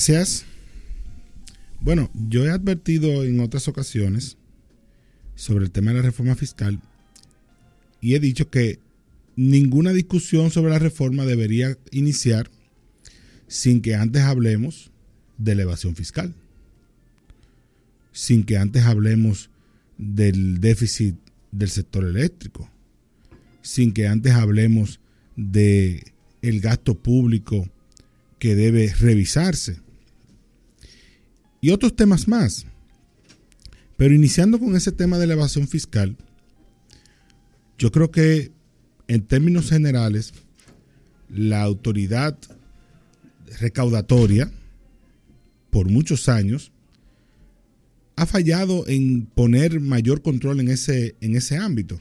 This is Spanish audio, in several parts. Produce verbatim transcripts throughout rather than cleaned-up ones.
Gracias. Bueno, yo he advertido en otras ocasiones sobre el tema de la reforma fiscal y he dicho que ninguna discusión sobre la reforma debería iniciar sin que antes hablemos de la evasión fiscal, sin que antes hablemos del déficit del sector eléctrico, sin que antes hablemos de el gasto público que debe revisarse y otros temas más. Pero iniciando con ese tema de la evasión fiscal, yo creo que en términos generales la autoridad recaudatoria por muchos años ha fallado en poner mayor control en ese, en ese ámbito,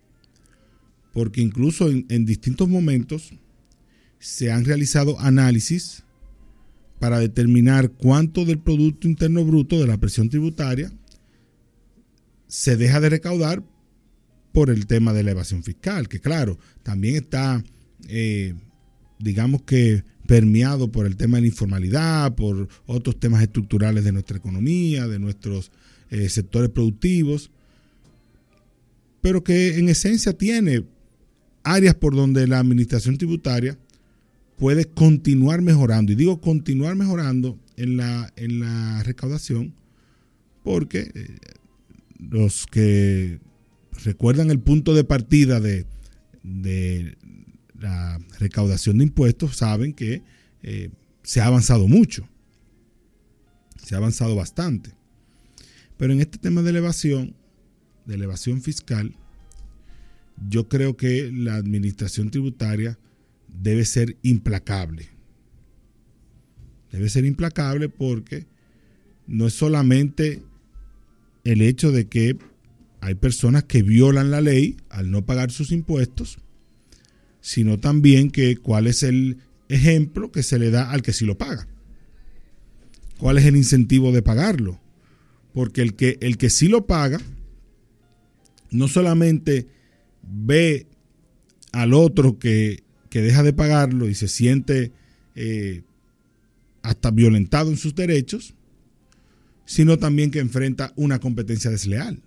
porque incluso en, en distintos momentos se han realizado análisis para determinar cuánto del Producto Interno Bruto de la presión tributaria se deja de recaudar por el tema de la evasión fiscal, que claro, también está, eh, digamos que permeado por el tema de la informalidad, por otros temas estructurales de nuestra economía, de nuestros eh, sectores productivos, pero que en esencia tiene áreas por donde la administración tributaria puede continuar mejorando. Y digo continuar mejorando en la, en la recaudación porque eh, los que recuerdan el punto de partida de, de la recaudación de impuestos saben que eh, se ha avanzado mucho, se ha avanzado bastante. Pero en este tema de la evasión, de la evasión fiscal, yo creo que la administración tributaria debe ser implacable. Debe ser implacable porque no es solamente el hecho de que hay personas que violan la ley al no pagar sus impuestos, sino también que cuál es el ejemplo que se le da al que sí lo paga. ¿Cuál es el incentivo de pagarlo? Porque el que, el que sí lo paga no solamente ve al otro que, que deja de pagarlo y se siente eh, hasta violentado en sus derechos, sino también que enfrenta una competencia desleal.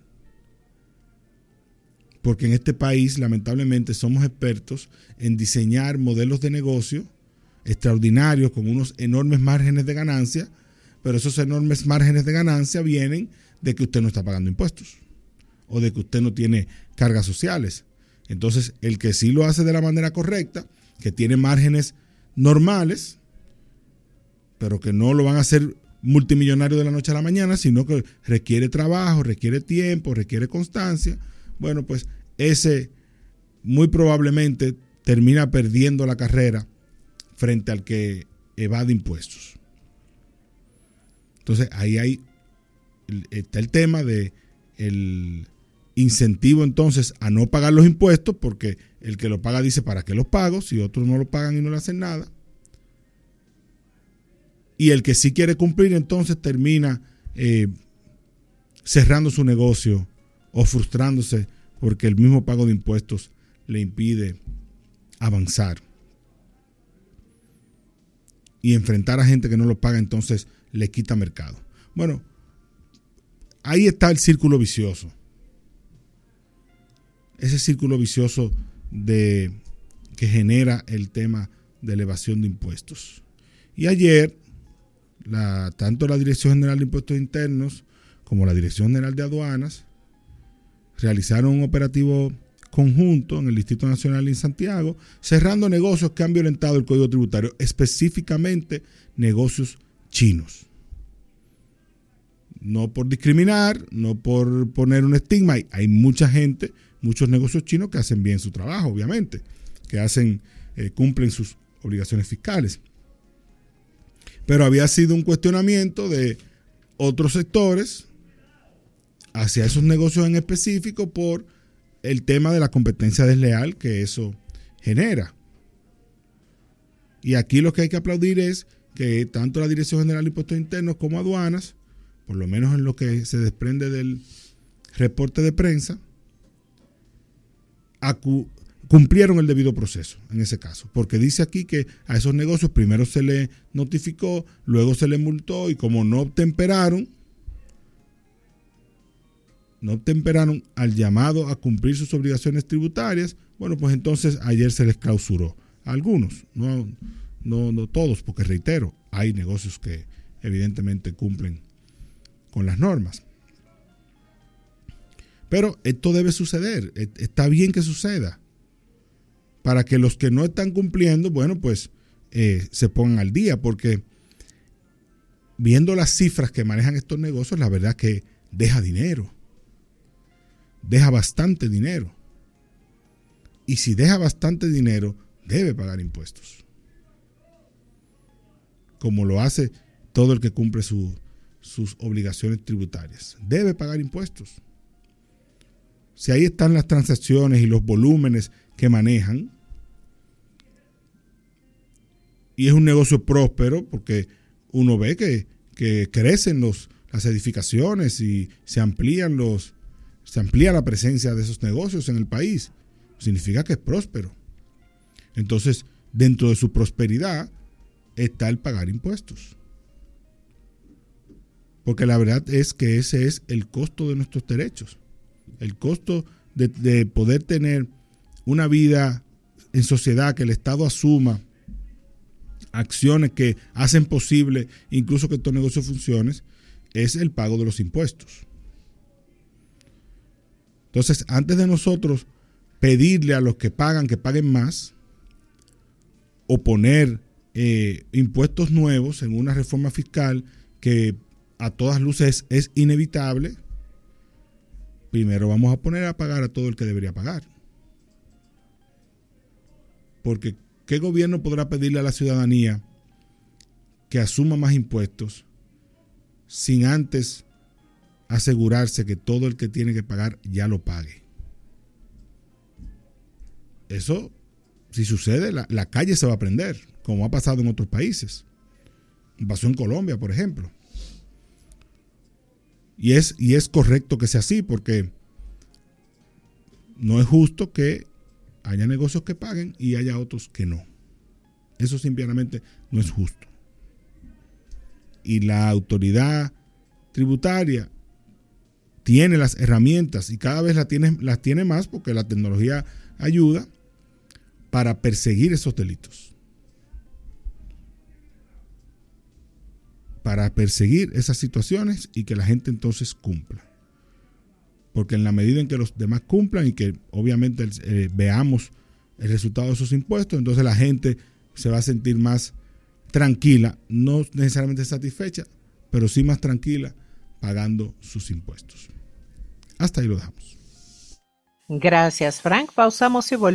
Porque en este país, lamentablemente, somos expertos en diseñar modelos de negocio extraordinarios con unos enormes márgenes de ganancia, pero esos enormes márgenes de ganancia vienen de que usted no está pagando impuestos o de que usted no tiene cargas sociales. Entonces, el que sí lo hace de la manera correcta, que tiene márgenes normales, pero que no lo van a hacer multimillonario de la noche a la mañana, sino que requiere trabajo, requiere tiempo, requiere constancia, bueno, pues ese muy probablemente termina perdiendo la carrera frente al que evade impuestos. Entonces, ahí hay, está el tema de el incentivo entonces a no pagar los impuestos, porque el que lo paga dice, ¿para qué los pago? Si otros no lo pagan y no le hacen nada. Y el que sí quiere cumplir entonces termina eh, cerrando su negocio o frustrándose porque el mismo pago de impuestos le impide avanzar. Y enfrentar a gente que no lo paga entonces le quita mercado. Bueno, ahí está el círculo vicioso. Ese círculo vicioso de, que genera el tema de la evasión de impuestos. Y ayer, la, tanto la Dirección General de Impuestos Internos como la Dirección General de Aduanas realizaron un operativo conjunto en el Distrito Nacional en Santiago, cerrando negocios que han violentado el Código Tributario, específicamente negocios chinos. No por discriminar, no por poner un estigma. Hay, hay mucha gente, muchos negocios chinos que hacen bien su trabajo, obviamente, que hacen, eh, cumplen sus obligaciones fiscales. Pero había sido un cuestionamiento de otros sectores hacia esos negocios en específico por el tema de la competencia desleal que eso genera. Y aquí lo que hay que aplaudir es que tanto la Dirección General de Impuestos Internos como aduanas, por lo menos en lo que se desprende del reporte de prensa, acu- cumplieron el debido proceso en ese caso, porque dice aquí que a esos negocios primero se les notificó, luego se les multó y como no obtemperaron, no obtemperaron al llamado a cumplir sus obligaciones tributarias, bueno, pues entonces ayer se les clausuró. A algunos, no, no, no todos, porque reitero, hay negocios que evidentemente cumplen con las normas. Pero esto debe suceder, está bien que suceda, para que los que no están cumpliendo, bueno, pues eh, se pongan al día, porque viendo las cifras que manejan estos negocios, la verdad que deja dinero, deja bastante dinero. Y si deja bastante dinero, debe pagar impuestos, como lo hace todo el que cumple su, sus obligaciones tributarias. Debe pagar impuestos. Si ahí están las transacciones y los volúmenes que manejan, y es un negocio próspero, porque uno ve que, que crecen los, las edificaciones y se amplían los, se amplía la presencia de esos negocios en el país, significa que es próspero. Entonces, dentro de su prosperidad está el pagar impuestos. Porque la verdad es que ese es el costo de nuestros derechos. El costo de, de poder tener una vida en sociedad, que el Estado asuma acciones que hacen posible incluso que estos negocios funcionen, es el pago de los impuestos. Entonces, antes de nosotros pedirle a los que pagan que paguen más, o poner eh, impuestos nuevos en una reforma fiscal que a todas luces es inevitable, primero vamos a poner a pagar a todo el que debería pagar. Porque ¿qué gobierno podrá pedirle a la ciudadanía que asuma más impuestos sin antes asegurarse que todo el que tiene que pagar ya lo pague? Eso, si sucede, la, la calle se va a prender, como ha pasado en otros países. Pasó en Colombia, por ejemplo. Y es, y es correcto que sea así, porque no es justo que haya negocios que paguen y haya otros que no. Eso simplemente no es justo. Y la autoridad tributaria tiene las herramientas, y cada vez las tiene, las tiene más, porque la tecnología ayuda para perseguir esos delitos, para perseguir esas situaciones y que la gente entonces cumpla. Porque en la medida en que los demás cumplan y que obviamente eh, veamos el resultado de esos impuestos, entonces la gente se va a sentir más tranquila, no necesariamente satisfecha, pero sí más tranquila pagando sus impuestos. Hasta ahí lo dejamos. Gracias, Frank. Pausamos y volvemos.